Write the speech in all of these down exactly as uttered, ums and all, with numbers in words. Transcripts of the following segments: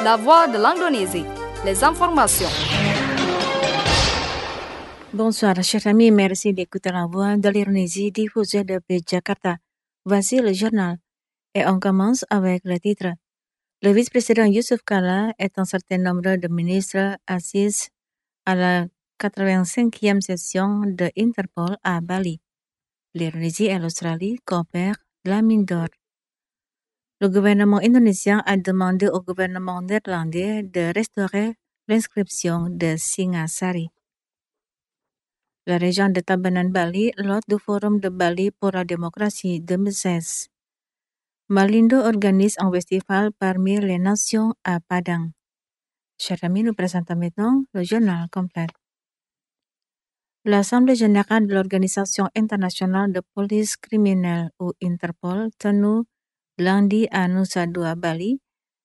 La voix de l'Indonésie. Les informations. Bonsoir, chers amis. Merci d'écouter la voix de l'Indonésie diffusée depuis Jakarta. Voici le journal. Et on commence avec le titre. Le vice-président Yusuf Kala et un certain nombre de ministres assis à la quatre-vingt-cinquième session de Interpol à Bali. L'Indonésie et l'Australie coopèrent la mine d'or. Le gouvernement indonésien a demandé au gouvernement néerlandais de restaurer l'inscription de Singasari. La région de Tabanan Bali, l'hôte du Forum de Bali pour la démocratie deux mille seize. Malindo organise un festival parmi les nations à Padang. Chers amis, nous présentons maintenant le journal complet. L'Assemblée générale de l'Organisation internationale de police criminelle ou Interpol, tenue lundi à Nusa Dua, Bali,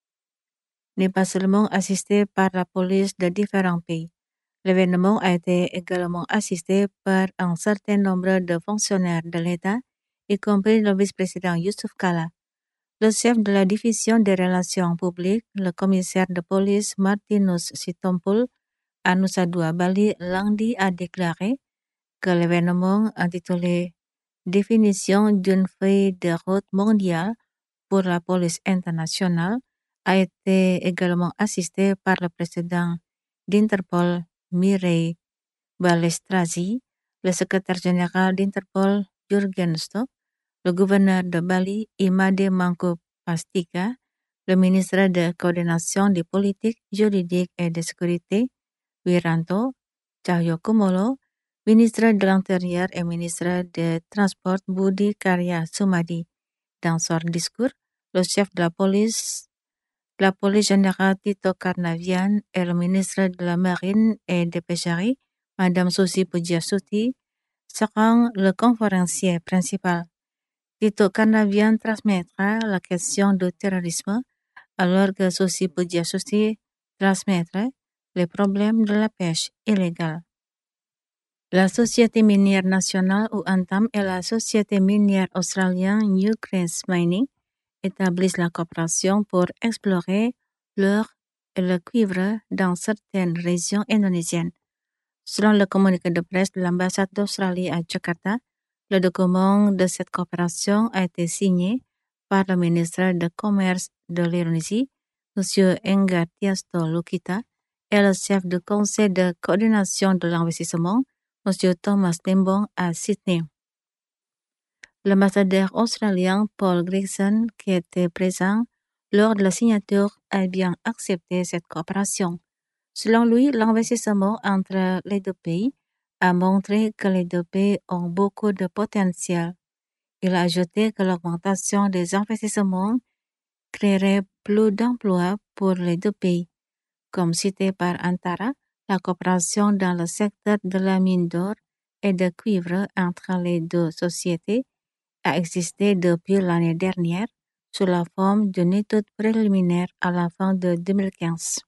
n'est pas seulement assistée par la police de différents pays. L'événement a été également assisté par un certain nombre de fonctionnaires de l'État, y compris le vice-président Yusuf Kala. Le chef de la division des relations publiques, le commissaire de police Martinus Sitompul, à Nusa Dua, Bali, lundi a déclaré que l'événement intitulé Définition d'une feuille de route mondiale pour la police internationale a été également assisté par le président d'Interpol, Mirei Balestrazi, le secrétaire général d'Interpol, Jurgen Stock, le gouverneur de Bali, Imade Mangku Pastika, le ministre de coordination des politiques juridiques et de sécurité, Wiranto Cahyokumolo, ministre de l'Intérieur et ministre des Transports, Budi Karya Sumadi. Dans son discours, le chef de la police, la police générale Tito Karnavian et le ministre de la Marine et des Pêcheries, Madame Susi Pujiastuti, seront le conférencier principal. Tito Karnavian transmettra la question du terrorisme, alors que Susi Pujiastuti transmettra les problèmes de la pêche illégale. La Société minière nationale ou A N T A M et la Société minière australienne Newcrest Mining établissent la coopération pour explorer l'or et le cuivre dans certaines régions indonésiennes. Selon le communiqué de presse de l'ambassade d'Australie à Jakarta, le document de cette coopération a été signé par le ministre de Commerce de l'Indonésie, M. Enggar Tiasto Lukita, et le chef du conseil de coordination de l'investissement, M. Thomas Limbong, à Sydney. L'ambassadeur australien Paul Gregson, qui était présent lors de la signature, a bien accepté cette coopération. Selon lui, l'investissement entre les deux pays a montré que les deux pays ont beaucoup de potentiel. Il a ajouté que l'augmentation des investissements créerait plus d'emplois pour les deux pays. Comme cité par Antara, la coopération dans le secteur de la mine d'or et de cuivre entre les deux sociétés a existé depuis l'année dernière sous la forme d'une étude préliminaire à la fin de deux mille quinze.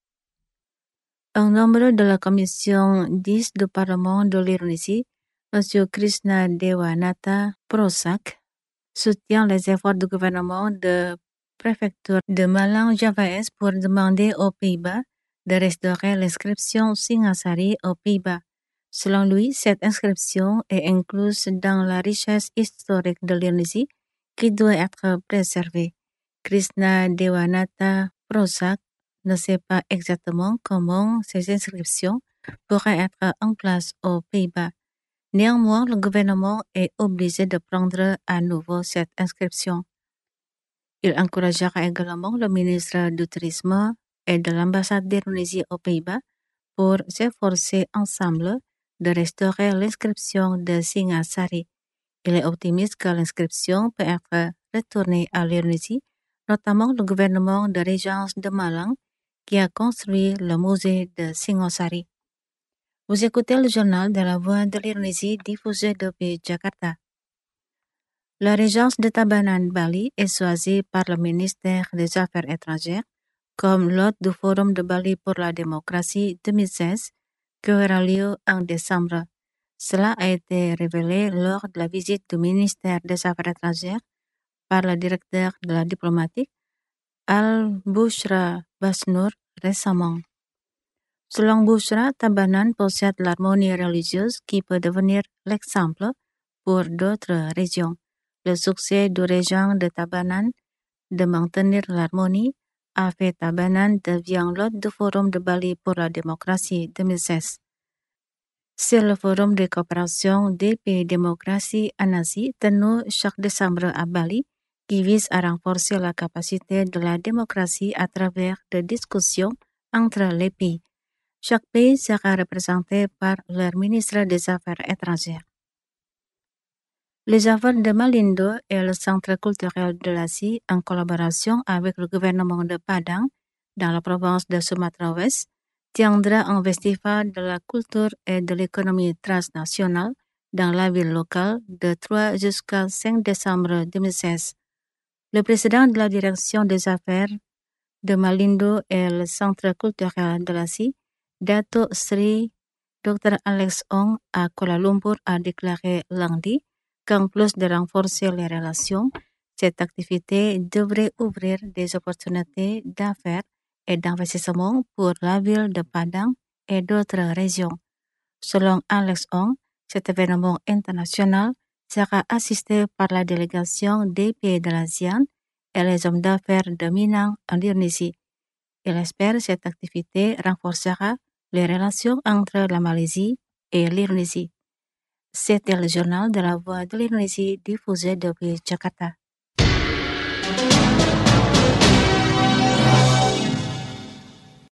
Un membre de la commission dix du Parlement de l'Indonésie, M. Krishna Dewanata Prosak, soutient les efforts du gouvernement de préfecture de Malang Java-Est pour demander aux Pays-Bas de restaurer l'inscription Singasari aux Pays-Bas. Selon lui, cette inscription est incluse dans la richesse historique de l'Indonésie qui doit être préservée. Krishna Dewanata Prosak ne sait pas exactement comment ces inscriptions pourraient être en place aux Pays-Bas. Néanmoins, le gouvernement est obligé de prendre à nouveau cette inscription. Il encouragera également le ministre du Tourisme et de l'ambassade d'Indonésie aux Pays-Bas pour s'efforcer ensemble de restaurer l'inscription de Singasari. Il est optimiste que l'inscription peut être retournée à l'Indonésie, notamment le gouvernement de Régence de Malang qui a construit le musée de Singasari. Vous écoutez le journal de la Voix de l'Indonésie diffusé depuis Jakarta. La Régence de Tabanan Bali est choisie par le ministère des Affaires étrangères comme l'hôte du Forum de Bali pour la démocratie deux mille seize qui aura lieu en décembre. Cela a été révélé lors de la visite du ministère des Affaires étrangères par le directeur de la diplomatique Al-Bushra Basnour récemment. Selon Bushra, Tabanan possède l'harmonie religieuse qui peut devenir l'exemple pour d'autres régions. Le succès du régent de Tabanan de maintenir l'harmonie a fait Tabanan devient l'hôte du Forum de Bali pour la démocratie deux mille seize. C'est le Forum de coopération des pays démocratie en Asie tenu chaque décembre à Bali qui vise à renforcer la capacité de la démocratie à travers des discussions entre les pays. Chaque pays sera représenté par leur ministre des Affaires étrangères. Les affaires de Malindo et le Centre culturel de l'Asie, en collaboration avec le gouvernement de Padang, dans la province de Sumatra Ouest, tiendra un festival de la culture et de l'économie transnationale dans la ville locale de trois jusqu'au cinq décembre deux mille seize. Le président de la direction des affaires de Malindo et le Centre culturel de l'Asie, Dato Sri docteur Alex Ong à Kuala Lumpur a déclaré lundi qu'en plus de renforcer les relations, cette activité devrait ouvrir des opportunités d'affaires et d'investissement pour la ville de Padang et d'autres régions. Selon Alex Ong, cet événement international sera assisté par la délégation des pays de l'ASEAN et les hommes d'affaires de Minang en Indonésie. Il espère que cette activité renforcera les relations entre la Malaisie et l'Indonésie. C'était le journal de la Voix de l'Indonésie diffusé depuis Jakarta.